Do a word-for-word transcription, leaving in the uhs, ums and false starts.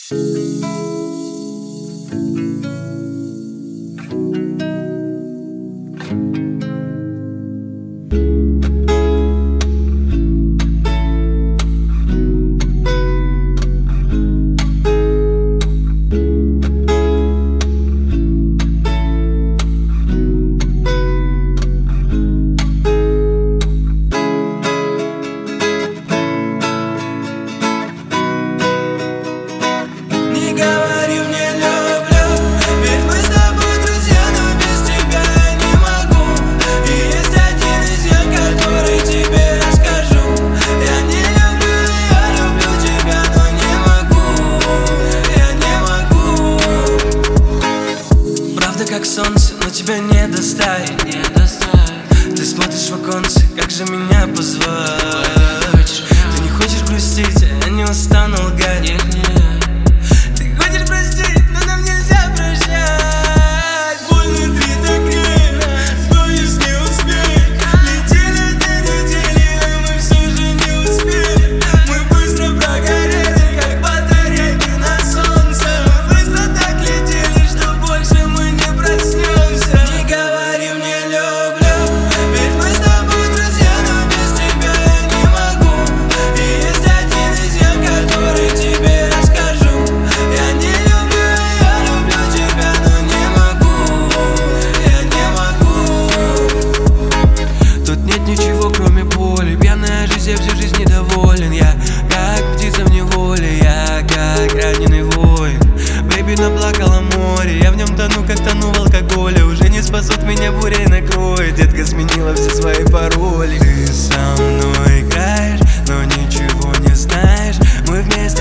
Как солнце, но тебя не достать. Ты смотришь в оконце, как же меня позвать? Ты не хочешь грустить, а я не устану лгать. Ты хочешь простить, но нам нельзя прощать. Боль внутри так крепко, боюсь не успеть. Летели две недели, а мы все же не успели. Мы быстро прогорели, как батарейки на солнце. Мы быстро так летели, что больше мы не проснемся. Не говори мне люблю, ведь мы с тобой друзья, но без тебя я не могу. И есть один из я, который тебе расскажу. Я не люблю, я люблю тебя, но не могу. Я не могу. Тут нет ничего, кроме боли. Пьяная жизнь, я всю жизнь недоволен. Я как птица в неволе, я как раненый воин. Бэйби наплакала море, я в нем тону, как тону в алкоголе. Уже не спасут меня, бурей накроет. Детка сменила все свои пароли. Ты со мной играешь, но ничего не знаешь. Мы вместе